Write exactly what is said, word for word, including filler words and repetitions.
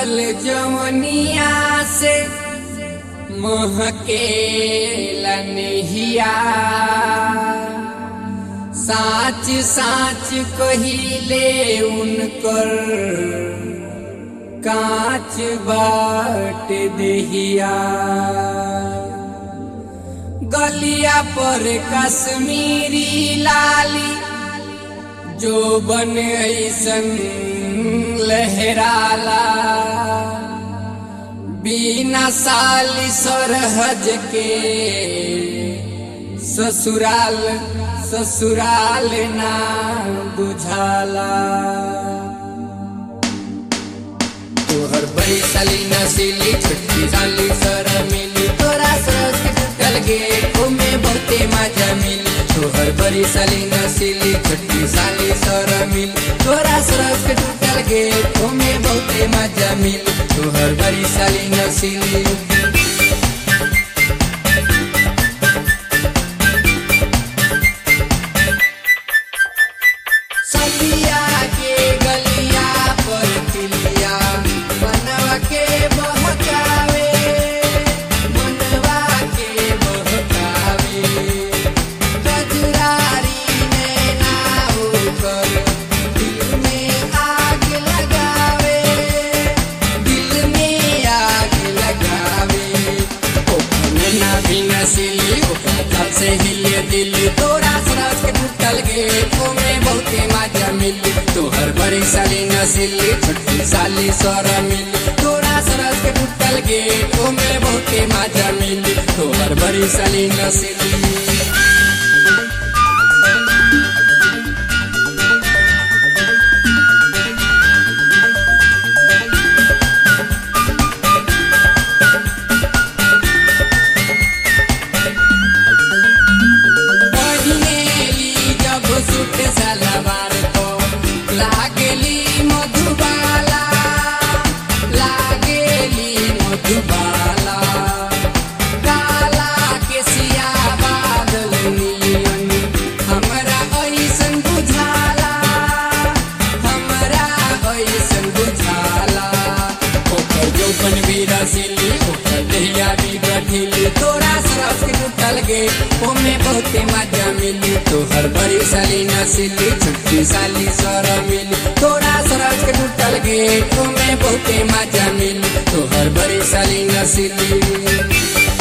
चढ़ल जवनिया से महके लनहिया साच साच कहिले उनकर कांच बाट देहिया गलिया पर कश्मीरी लाली जो बन ऐसन लहराला बिना साली सरहज के ससुराल ससुराल ना बुझाला तोहर बड़ी साली नसीली छुट्टी साली सर मिली तोरा सरस के टूटल गेट में बहुते मजा मिली तोहर बड़ी साली नसीली छुट्टी साली सर मिली तोरा सरस के टूटल गेट में बहुते मजा मिली तोहर बड़ी साली नसीली सलिया के गलिया पर तिलिया मनवा के बहकावे मनवा के बहकावे गजरारी नैना होकर दिल में आग लगावे दिल में आग लगावे ओकर नैना भी नसीली ओकर जब से हिले दिल तोरा सरस के टूटल गेट में बहुते मजा मिली तोहर बड़ी साली नसीली छोटी साली सर मिली तोरा सरस के टूटल गेट में बहुते मजा मिली तोहर बड़ी साली नसीली सूट सलवार को लागेली मधुबाला लागेली मधुबाला काला के सिया बादल नियन हमरा ऐसन बुझाला हमरा ऐसन बुझाला ओकर जौवन भी रसीली ओकर देहिया भी गठिली तोरा सरस के टूटल गेट ओमे बहुते मजा मिली तोहर बड़ी साली नसीली छुट्टी साली सर मिली तोरा सरस के टूटल गेट में बहुते मजा मिली तोहर बड़ी साली नसीली